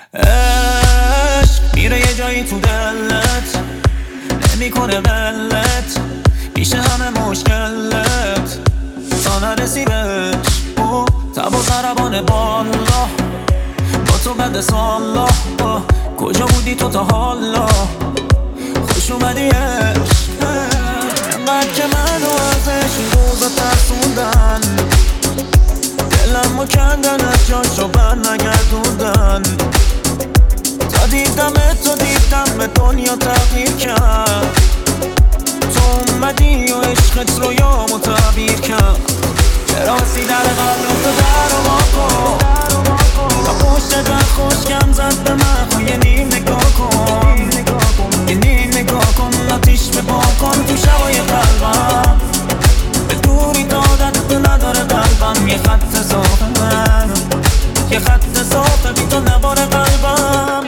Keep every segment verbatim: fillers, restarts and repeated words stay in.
عشق میره یه جایی تو دلت، نمیکنه غلط، میشه همه مشکلت تا نرسی بهش. او تب و ضربان بالا با تو بد سالا، کجا بودی تو تا حالا؟ خوش اومدی عشق، انقدر که منو ازش روزا ترسوندن، دلمو کندن از جاشو بر نگردوندن. تا دیدمت تو دیدم به دنیا تغییر کرد، تو اومدی و عشقت رو یامو تعبیر کرد. چرا سی در قلب تو در و وا کن، تا پشت در خوشگم زد به من. یه نیم نگاه کن، یه نیم نگاه کن، آتیش به پا کن تو شبای قلبم. به دوری دادت نداره قلبم، یه خط صاف من، یه خط صاف بی تو نباره قلبم.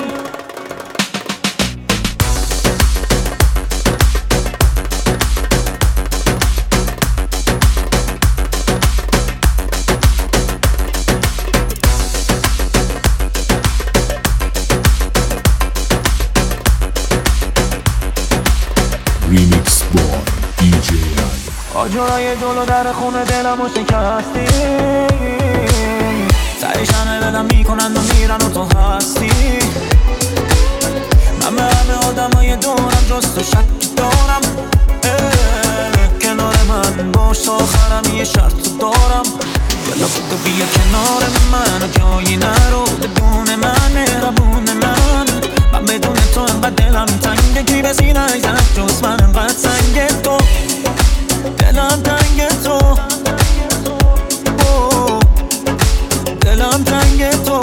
ریمیکس با دی جی علی. آجرای جلو در خونه دلمو شکستی، سریشنه بدم میکنن و میرن و تو هستی. من به همه آدم های دورم جز تو شک دارم، کنار من باش آخرم یه شرط دارم. یلا بودو بیا کنار من و جایی نرو، بدون من مهربون من. من بدون تو انقدر دلم تنگه، کی به سینه زد جز من انقدر سنگ تو. دلم تنگ تو، دلم تنگ تو.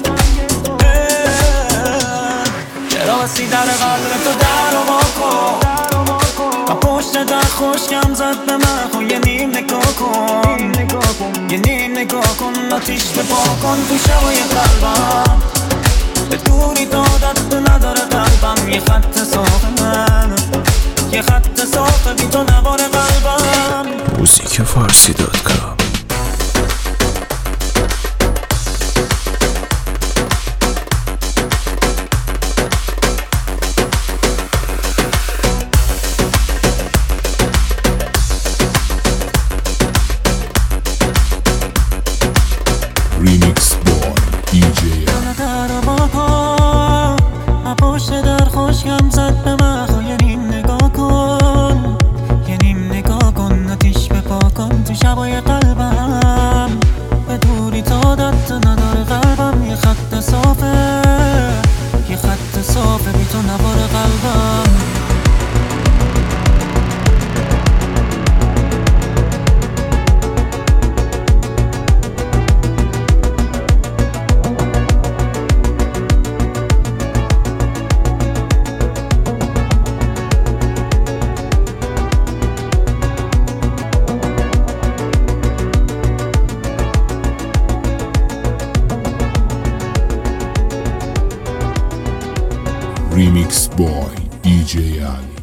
چرا بسی در قلب تو در و وا کن، و پشت در خوشگم زد به من. یه نیم نگاه کن، یه نیم نگاه کن، آتیش به پا کن تو شبای قلبم. به دوری دادت نداره قلبم، یه خط صاف من، یه خط صاف بی تو نباره قلبم. موزیک فارسی دات کام. ریمیکس با دی جی علی. پشت در خوشگم زد به من. یه نیم نگاه کن، یه نیم نگاه کن، آتیش به پا کن تو شبای قلبم. به دوری دادت نداره قلبم، یه خط صافه، یه خط صافه بی تو نباره قلبم. ریمیکس بای دی جی علی.